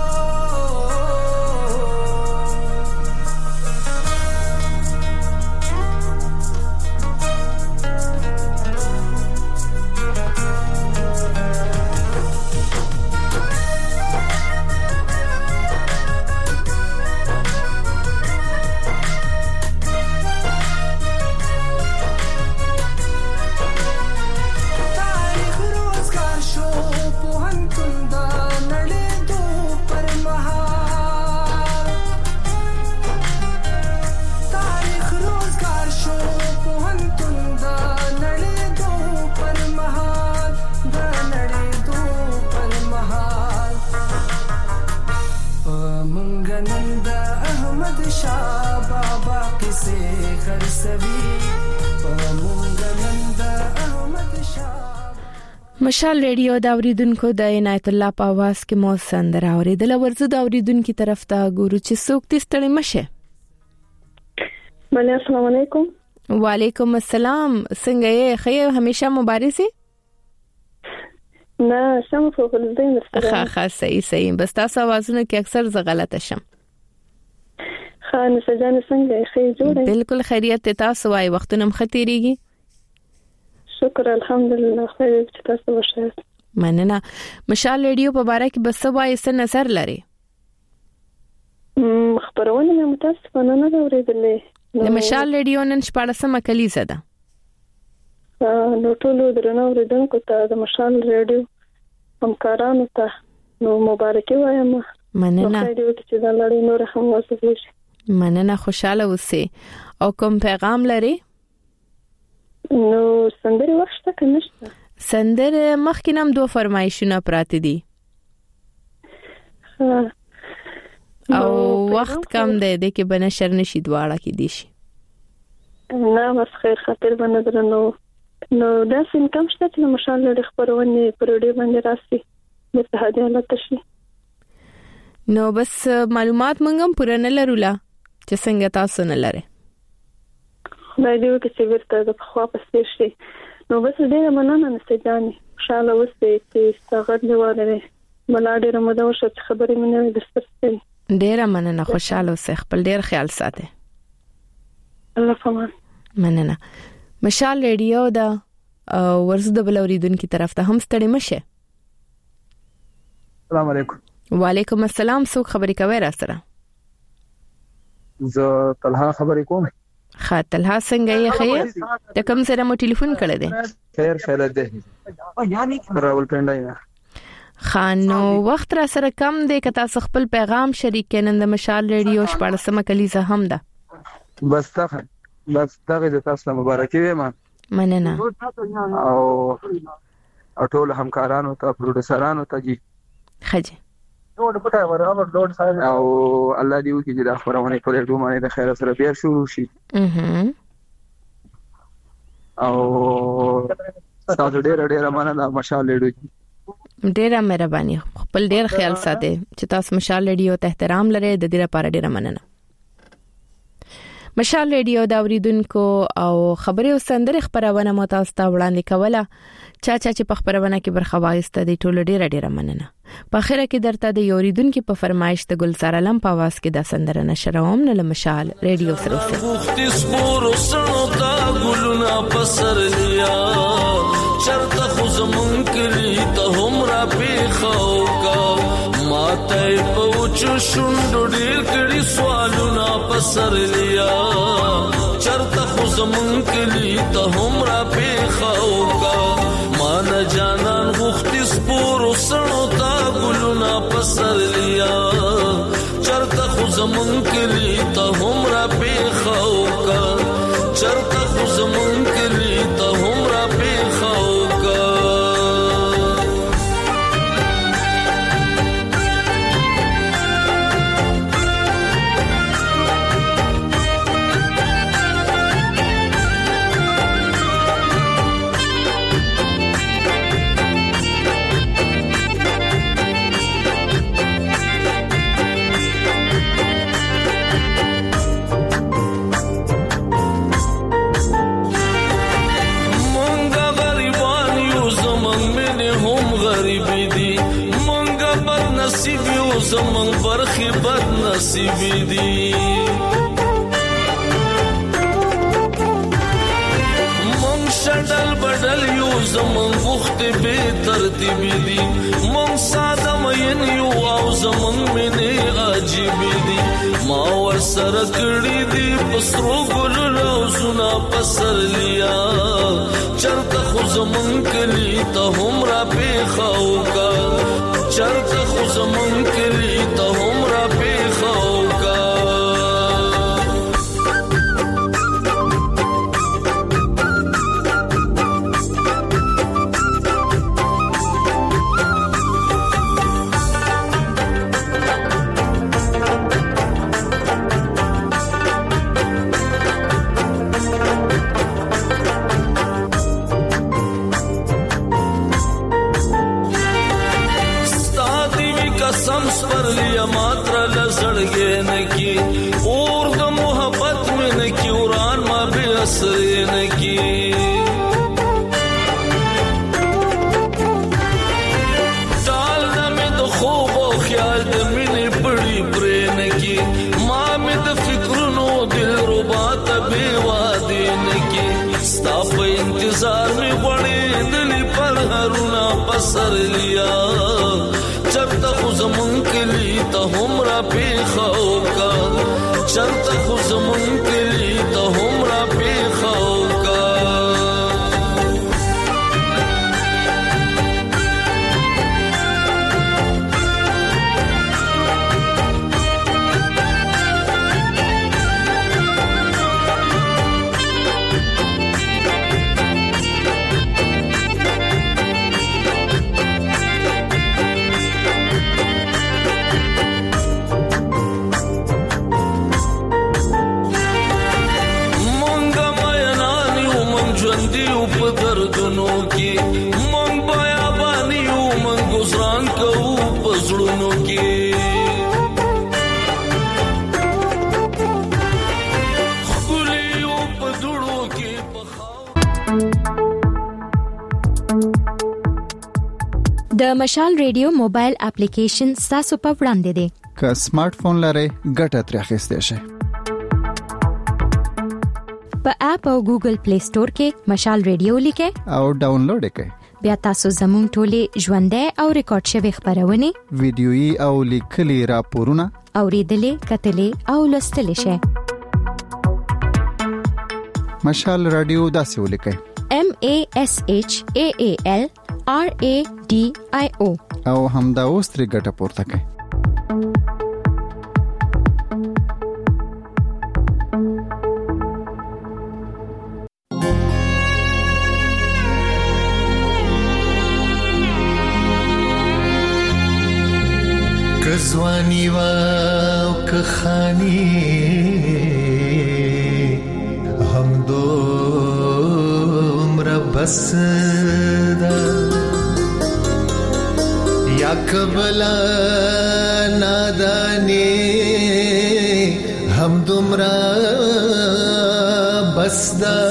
مشال ریډیو دا اوریدونکو د عنایت الله په आवाज کې مو سندره اوریدل ورزه دا اوریدونکو طرف ته ګورو چې څوک دې ستړي مشه. بله السلام علیکم. وعلیکم السلام. څنګه یې؟ خیر همیشه مبارک سي؟ نه سم په ولدې مستره. ښه ښه صحیح صحیح بس تاسو आवाजونه کې اکثر ز غلطه شم. خان سجان څنګه خیر جوړه؟ بالکل خیریت تاسو وايي وختونه مختيريږي. شکر الحمدلله خیر چې تاسو وښه. مننه. مشال ریډیو په باره کې بس وایي څه نظر لري؟ خبرونه مې متاسفانه نه اورېدلې. د مشال ریډیو نن شپږمه کلیزه ده. نو ټول درنو اوریدونکو ته د مشال ریډیو همکارانو ته نو مبارکي وایم. مننه. خیر چې دا لړۍ نور هم وسوي. مننه خوشاله اوسئ. او کوم پیغام لري؟ نو سندري وخت کې نشته. سندره مخکې نم دوه فرمایشونه پراته دي. او وخت کم دی د کې بنشر نشي دواړه کې دي شي. نه بس خیر خاطر باندې درنو نو دا سم کم شته چې مشال لري خبرونه پروډي باندې راسي د هدي حالت شي. نو بس معلومات مونږم پوره نه لرولا چې څنګه تاسو نه لره. دا دیو کې چې ورته د خوا پسې شي. نو بس ډېر مننه نستجاني. انشاءالله وسته چې ستغد لواره ملا ډېر مده وشو چې خبرې مې نه درستې. ډېر مننه خوشاله اوسئ. خپل ډېر خیال ساتئ. الله فمان. مننه. مشال ریډیو دا ورزه د بلوریدونکو طرف ته هم ستړي مشه. السلام علیکم. وعلیکم السلام. څوک خبرې کوي را سره؟ زه طلحه خبرې کوم. خاطلها څنګه یې خیر؟ د کوم سره مو ټلیفون کړی دی؟ خیر خیر ده. راول پندای. خانو وخت را سره کم دی که تاسو خپل پیغام شریک کړئ. د مشال ریډیو شپږمه کلیزه هم ده. بس تاخه بس تاغه د تاسو مبارکي وایم. مننه. او ټول همکارانو ته پروډوسرانو ته جی. خجه. او الله دې وکړي چې دا خبرونه په ډېر دوه باندې د خیر سره بیا شروع شي. او تاسو ډېر ډېر مننه مشال ریډیو. ډېر مهرباني. خپل ډېر خیال ساتئ چې تاسو مشال ریډیو ته احترام لرئ. د دې لپاره ډېر مننه. مشال ریډیو دا اوریدونکو او خبري او سندره خبرونه مو تاسو ته وړاندې کوله. چا چا چې په خبرونه کې برخه واخیسته دي ټول ډیره ډیره مننه. په اخر کې درته د اوریدونکو په فرمایش ته ګلزار علم په आवाज کې د سندره نشروم نه مشال ریډیو سره سره. وختي سپور وسنو تا ګلونه پسر لیا چرته خو زمون کلی ته هم را پیخاو کا ماته پوچو شوندو ډیر کړي سوالونه پسر لیا چرته خو زمون کلی ته هم را پیخاو کا مان جانان وختي سپور وسنو تا ګلونه پسر لیا چرته خو زمون کلی ته هم را پیخاو کا چرته خو زمون کلی ته هم را پیخاو کا زمون برخي بد نصیب دي مون شډل بدل یو زمون وخت به ترتیب دي مون ساده مین یو او زمون منه عجیب دي ما ور سره کړی دي پسرو ګل روزونه پسر لیا چرته خو زمون کلی ته هم را پیخاو کا چرته خو زمون کلی ته هم را پیخاو کا سر لیا چرته خو زمون کلی ته هم را پیخاو کا چرته خو زمون کلی ته هم را پیخاو کا د مشال ریډیو موبایل اپلیکیشن تاسو په وړاندې دی که سمارټ فون لرئ ګټه ترې اخیستئ شئ په اپ او ګوګل پلی سٹور کې مشال ریډیو لیکئ او ډاونلوډ یې کړئ بیا تاسو زموږ ټولې ژوندۍ او ریکارډ شوی خبرونه ویډیويي او لیکلي راپورونه اوریدلې کتلې او لوستلې شئ مشال رادیو داسې ولیکئ M A S H A A L R A D I O او همدا اوس ترې ګټه پورته کړئ کزوانی و که خانی هم دوم را بسده یا کبلا نادانی هم دوم را بسده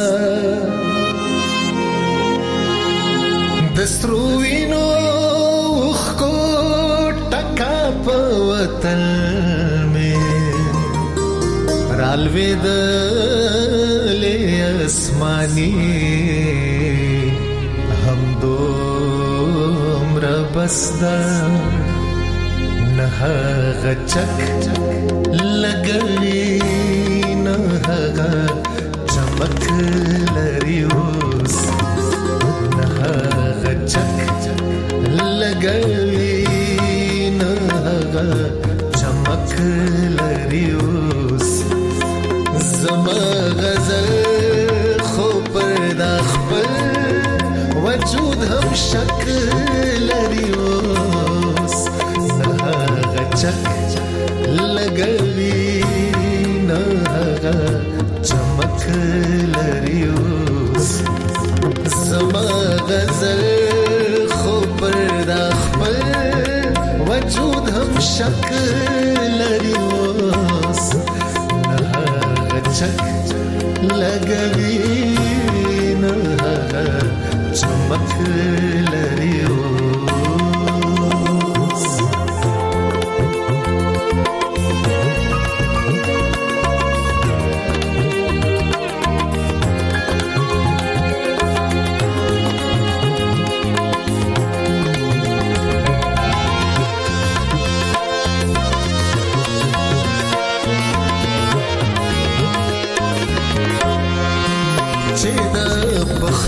دستروینو وطن میں رالوی دلے اسمانی ہم دو مربسدہ نہا غچک لگلی نہا چمک لریوس نہا غچک لگلی چمک لریوس زما غزل خو پردا خپل وجود هم شک لریوس نه غچک لګوي نه چمک لریوس زما غزل خو پردا خپل وجود هم شک لریوس نه غچک لګوي نه چمک لریوس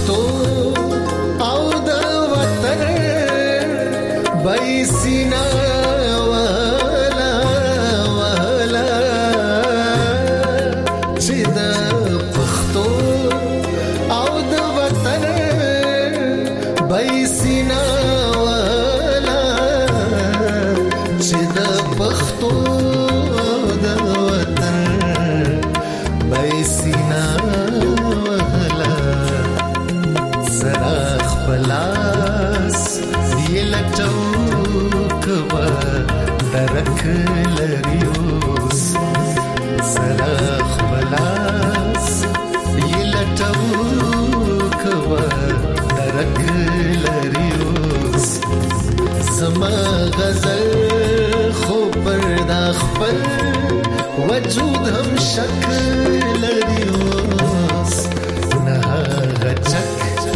پښتو او د وطن بایسینا والا والا چې د پښتو او د وطن بایسینا والا چې د پښتو د وطن بایسینا والا سراخ بلاس دی لټو کوا درک لریوس سراخ بلاس دی لټو کوا درک لریوس زما غزل خو پر دا خپل وجود هم شکل لریوس نه غچک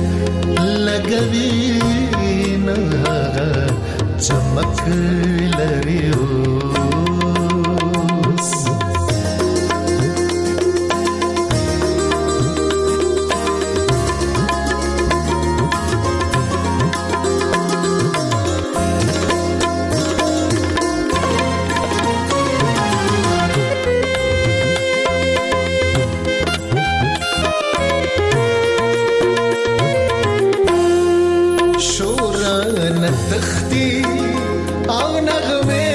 لګوي نه چمک لریوس تختی او نغمه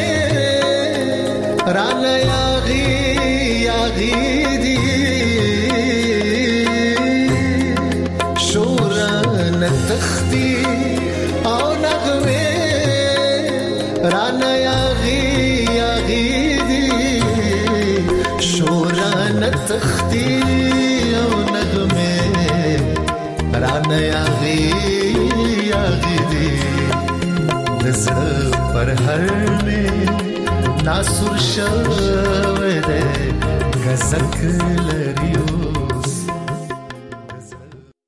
رانا یاغی یاغی دی شوران تختی او نغمه رانا یاغی یاغی دی شوران تختی او نغمه رانا یاغی یاغی دی نظر پر هر میں ناسور شوه ده گزک لریو